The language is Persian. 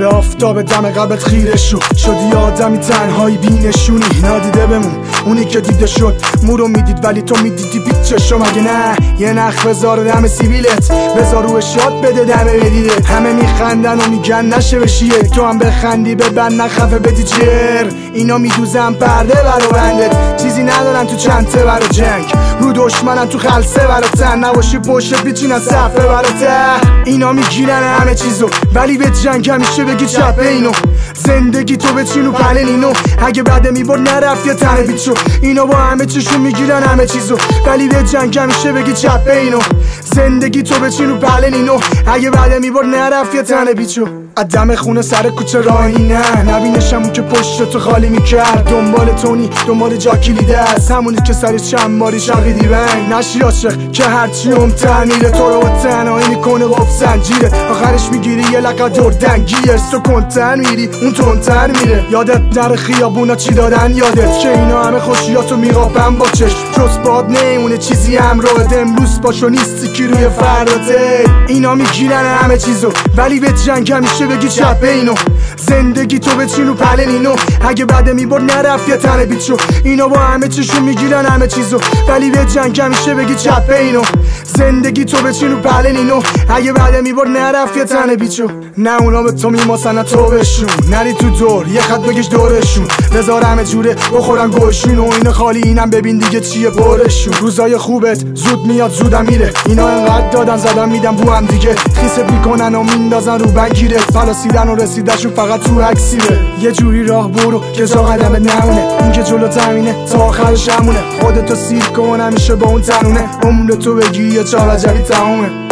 به آفتاب دم قبلت خیره شدی آدمی تنهایی بینشونی، نادیده بمون اونی که دیده شد مورو میدید ولی تو میدیدی پیچ چشم. مگه نه یه نخ بذار دم سیبیلت، بذار روی شاد بده دم بدیده. همه میخندن و میگن نشه بشیه، تو هم بخندی ببند نخفه بدی جر. اینا میدوزن پرده برا بندت، چیزی ندارن تو چنته برا جنگ، رو دشمنن تو خلصه برا تن. نباشی پشت پیچین از صفحه برا ته. اینا میگیرن همه چیزو ولی به جنگ همیشه بگی چپه اینو. زندگی تو بچین و پلن اینو، اگه بعد میبرد نرفت یه تنه بیچو. اینا با همه چیشون میگیرن همه چیزو ولی به جنگ همیشه بگی چپه اینو. زندگی تو بچین و پلن اینو، اگه بعد میبرد نرفت یه تنه بیچو. عدم خونه سر کوچه راهی نه، نبینشمون که پشت تو خالی میکرد. دنبال تونی دنبال جا کلیده است، همونی که سرش چند باری شقیدی بنگ. نشی عاشق که هرچی امتر میره، تو رو تنهایی میکنه قف زنجیره. آخرش میگیری یه لقه دردن گیرس، تو کنتر میری اون تونتر میره. یادت نره خیابونا چی دادن یادت، که اینا همه خوشیاتو میقاپن با چشم. جز باد نیمونه چیزی همراهت، امروز باشو نیستی که روی فرداته. اینا میگیرن همه چیزو ولی به جنگ همیشه بگی چپه اینو. زندگی تو بچین و پلن اینو، اگه بعد میبرد نرفت یه تنه بیچو. اینا با همه چیشون میگیرن همه چیزو ولی به جنگ همیشه بگی چپه اینو. زندگی تو بچین و پلن اینو، اگه بعد میبرد نرفت یه تنه بیچو. نه اونا به تو میماسن تو بهشون، نری تو دور یه خط بکش دورشون. بذار همه جوره بخورن گوشون و این خالی اینم ببین دیگه چیه پرشون. روزای خوبت زود میاد زودم میره، اینا انقدر دادن زدن میدن بو هم دیگه. خیست میکنن و میندازن رو بگیره، فلاسیدن و رسیدشون فقط تو اکسیره. یه جوری راه برو که جا قدمت نمونه، این که جلو تمینه تا آخرش همونه. خودتو سیر کن همیشه با اون تنونه، عمر تو بگی یه چهار وجبی تمومه.